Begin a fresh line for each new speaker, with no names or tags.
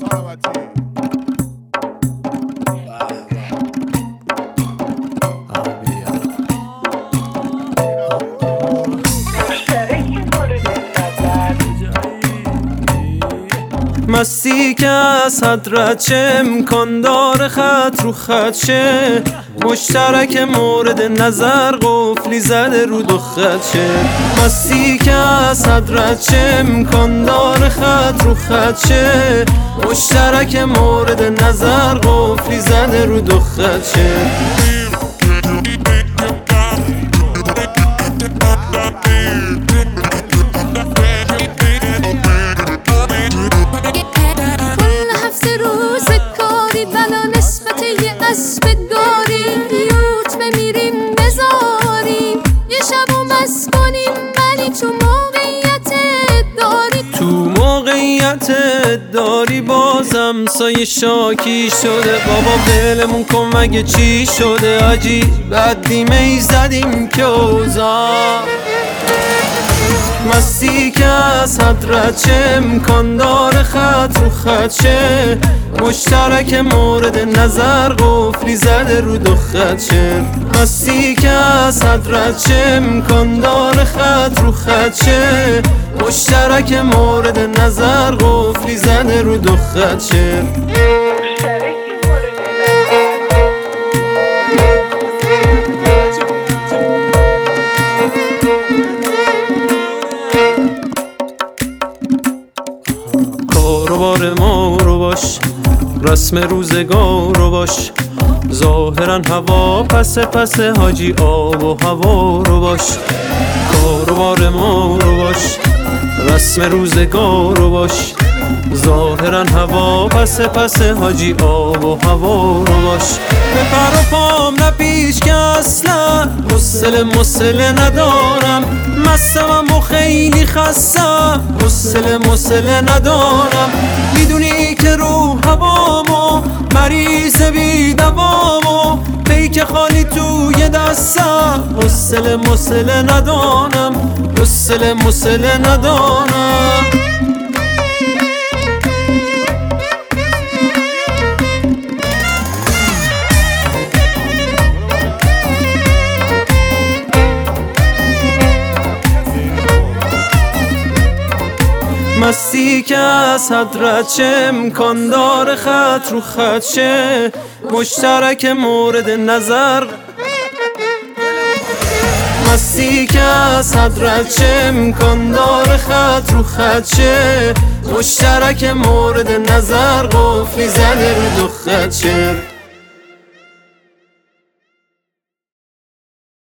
مستی که از حضرت چه امکان داره خط رو خط شه، مشترک مورد نظر قفلی زده رو دو خط شه. مستی که از حضرت چه امکان داره خط رو خط شه، مشترک مورد نظر قفلی زده رو دو خط شه.
اسب داری یوت بمیریم بذاریم یه شب و مست کنیم، ولی تو موقعیت داری بازم سایه شاکی شده. بابا بلمون کن مگه چی شده عجیب بدیم ای زدیم که اوزا. مستی که از حضرت چه امکان داره خط رو خط شه، مشترک مورد نظر قفلی زده رو دو خط شه. مستی که از حضرت چه امکان داره خط رو خط شه، مشترک مورد نظر قفلی زده رو دو خط شه. کاروبار ما رو باش، رسم روزگار رو باش، ظاهرا هوا پس پس حاجی آب و هوا رو باش. کاروبار ما رو باش، رسم روزگار رو باش، ظاهرا هوا پس پس حاجی آب و هوا رو باش. به پر و پام نه پیش که اصلا حوصله ندارم، مستم و خیلی خستم حوصله ندارم. میدونی که رو هوامو مریض بی دوامو پیک خالی توی دستم حوصله ندارم حوصله ندارم. مستی که از حضرت چه امکان داره خط رو خط شه، مشترک مورد نظر. مستی که از حضرت چه امکان داره خط رو خط شه، مشترک مورد نظر قفلی زده رو دو خط شه.